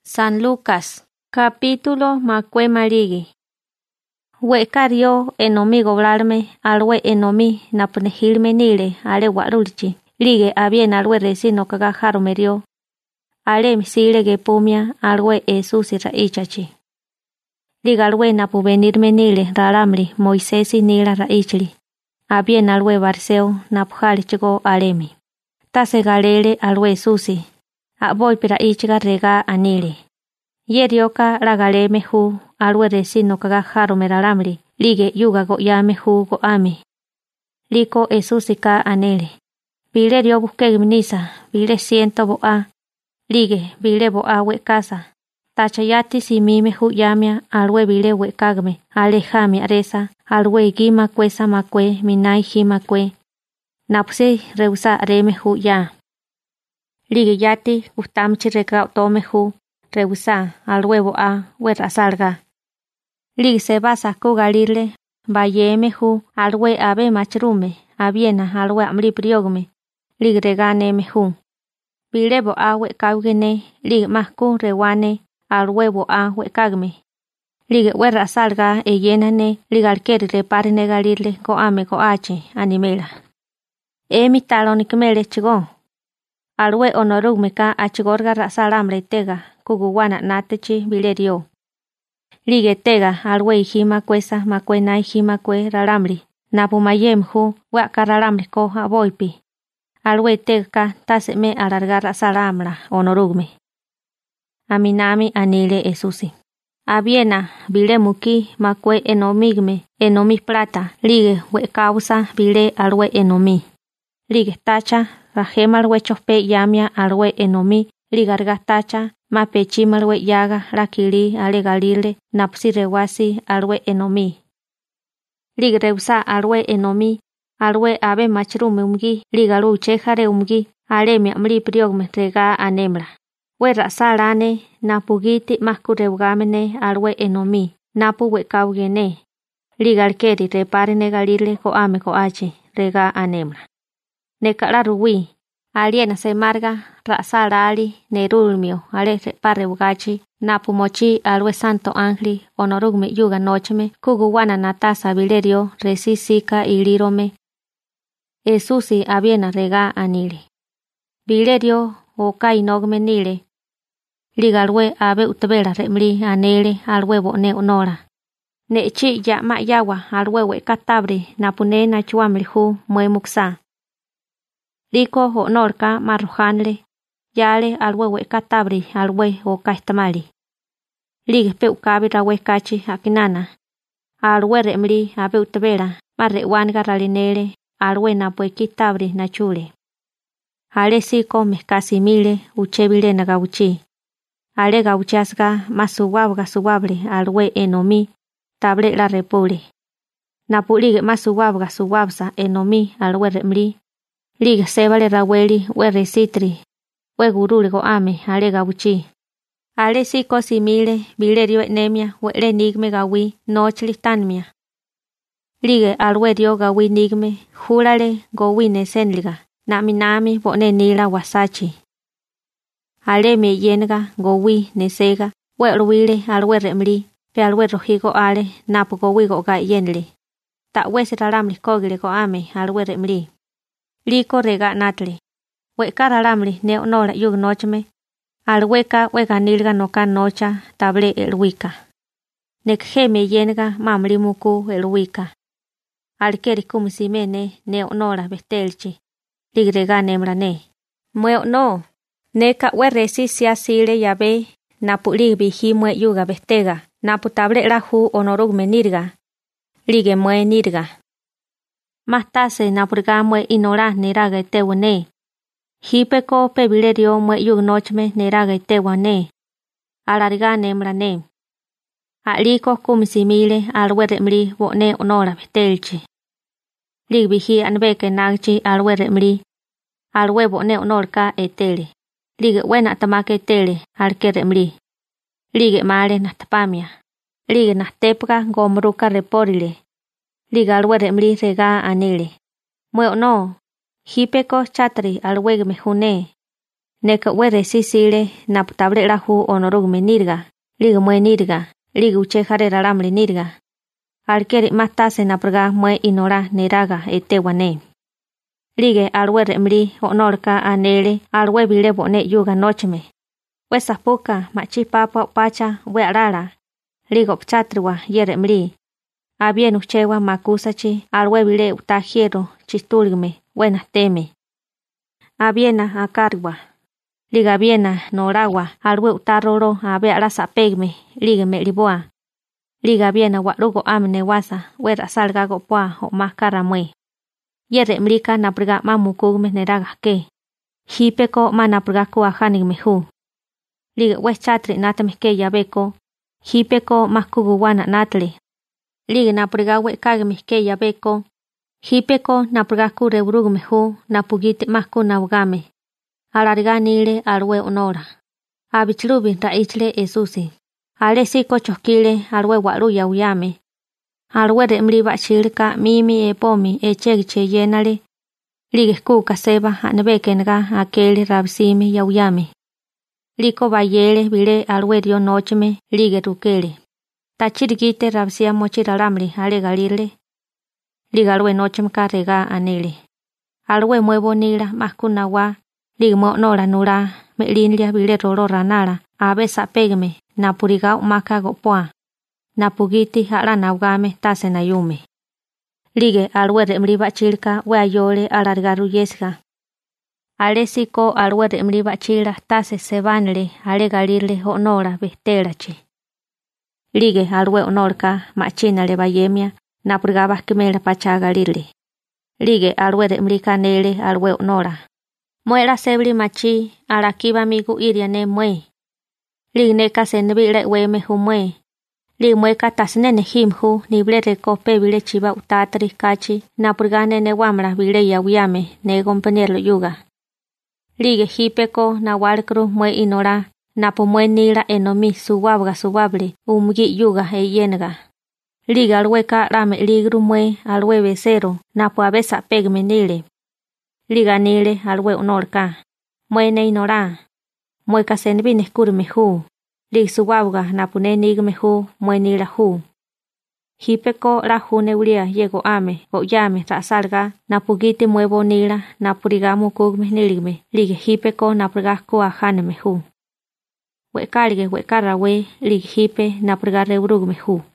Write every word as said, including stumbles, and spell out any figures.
San Lucas, capítulo macue marigi. Huecario enomi goblarme alwe enomi napunehilme nile ale guarulchi, lige abien alwe resino cagajaro merio. Ale misile gepumia alwe esusi raichachi. Liga alwe napuvenirme nile raramli Moisesi nila raichli. Abien alwe barseo napuhali chigo alemi. Tase galele alwe susi. Aboy pira ichiga rega anile. Yerioka ragale mehu alwe resino cagajaro meraramli. Lige yuga go ya mehu go ame. Liko esusika anele. Vile dio busque gimnisa. Vile siento boa. Lige vile boa we casa. Tachayati si mi mehu yamia alwe vile we kagme. Alejami aresa. Alwe gima kwesa makwe minai hima kwe. Napsi reusa remehu ya. Lige yati ustamchi reka tomehu reusa alwe a wera salga. Lige se basa kugalile bayemehu alwe abe machrume abiena alwe amri priogme. Lige regane mehu. Bilebo a we kaugene lige masku rewane alwe a we kagme. Lige wera salga e yenane lige alkeri reparine galile go ame go ache animela. E mi talonikmele chigo. Alwe onorugmeka achigorga rasalamre tega kuguwana natechi bilerio. Lige tega alwe hima kwesa makwena hima kwe ralamri. Napu mayemhu waka ralamri ko aboipi. Alwe tega taseme alarga rasalamra onorugme. Aminami anile esusi. Abiena bile muki makwe enomigme enomi plata. Lige we causa bile alwe enomi. Lige tacha rajema alwe chospe yamia alwe enomi ligarga tacha ma pechima alwe yaga rakili ale galile napsi rewasi alwe enomi. Lige reusa alwe enomi alwe abe machrume umgi ligalu chejare umgi ale mi amri priogme rega anemra. We rasalane napugiti maskureugamene alwe enomi napu we kaugene. Ligarkeri reparene galile ko ame ko ache rega anemra. Nekala ruwi, aliena se marga, rasalali, nerulmio, ale pareugachi, napumochi alwe santo angli, onorugme yuga nochme, kuguwana natasa bilerio, resisika ilirome. Esusi abiena rega anile. Bilerio o kainogme nile. Ligalwe abe utbela remli anele alwe bone onora. Nechi ya ma yawa alwe we katabri, napune na chuamlihu muemuksa. Liko honorka marrojanle, yale alwe we katabri alwe o kaistamali. Lige peukabi rawe kachi akinana. Alwe remri abe utbela, marre wanga ralinele, alwe na pue kitabri na chule. Ale siko mezcasimile uchebile na gauchi. Ale gauchasga masuwabga suwable alwe enomi, table la repule. Napulige masuwabga suwabsa enomi alwe remri. Liga sebale raweli we resitri, we gurule go ame ale gabuchi. Ale siko simile bilerio enemia we le nigme gawi nochli tanmia. Lige alwe dio gawi nigme jurale go wine senliga, nami nami bone nila wasachi. Ale me yenga go wi nesega, we ruile alwe remli, pe alwe rojigo ale napu go wigo ga yenli. Ta we seralamli kogile go ame alwe remli. Liko rega natli. Weka ralamli neo nola yug nochme. Al weka weka nilga noka nocha table el wika. Nek heme yenga mamli muku el wika. Al keri kumsimene neo nola bestelchi. Ligrega nemrane. Mueo no. Neka we resi sia sile yabe. Napu ligbi himwe yuga bestega. Napu table rahu onorugme nirga. Lige mue nirga. Más tase napurga mue inora neraga itewone. Hipeko pebilerio mue yugnochme neraga itewane. Alarga nemrane. Aliko kumisimile alwe remri bone onora bestelchi. Ligbihi anbeke nagchi alwe remri. Alwe bone onorka etele. Lige wena tamake etele alke remri. Lige male natapamia. Lige natepga gomruka reporile. Liga alwe remli rega anile. Mueo no. Hipeko chatri alwe mejune. neka were sisile naputable lahu onorugme nirga, liga mue nirga, liga uche jare raramli nirga. Alkeri matase napraga mue inora neraga etewane. Lige alwe mri onorka anele alwe bile bone yuga nochme. Wesa poka machi papa pacha we arara. Ligo pchatriwa yere mri. Abien uchewa makusachi alwe bile utajiero chistulgme buena teme. Abiena akarwa. Liga biena norawa alwe utaroro abe arasa pegme ligme liboa. Liga biena warugo amne wasa wera salga go poa o maskara mue. Yere mrika napriga mamukugme neraga ke. Hipeko manapriga kuahanigme hu. Liga wes chatri natame ke yabeko. Hipeko maskugu wana natli. Liga napriga we kagme ke yabeko. Hipeko napriga kure urugme hu napugite masku naugame. Alarga nile alwe onora. Abichlubi raichle esusi. Ale siko chokile alwe waru yauyame. Alwe remri bachilka mimi e pomi e chegche yenale. Lige kuka seba anebekenga akele rabsime yauyame. Liko bayele bile alwe dio nochme lige rukele. Tachirigite rabsia mochiralamri ale galile. Liga alwe nochme karega anele. Alwe muevo nila maskunawa. Liga mo nora nura me linlia bile roro ranara. Abe sapegme napuriga makago poa. Napugiti hala naugame tase nayume. Lige alwe remri bachilka we ayole alargaru yesga. Ale siko alwe remri bachila tase sebanle ale galile honora bestelache. Lige alwe honorka machina le bayemia napuriga baskemela pacha galile. Lige alwe remri kanele alwe honora. Muera sebri machi arakiba migu iriane mue. Ligne kasenbile weme humue. Limue katasnene himhu nible recope bile chiba utatri kachi napurgane ne wamra bile yauyame ne compañero yuga. Lige hipeko na walkru mue inora napo mue nila enomi suwabga suwable umgi yuga e yenga. Liga alweka rame ligru mue alwe becero napo abesa pegme nile. Liga nile alwe onorka. Mue ne inora. Mue kasenbine kurme hu. Lig suwabga napune nigme hu mue nila hu. Hipeko la june ulia yego ame o yame ra salga napugite muevo nila napurigamu kugme niligme lige hipeko napurgasku ahaneme hu. Wekalige wekarawe lig hipe napurgare urugme hu.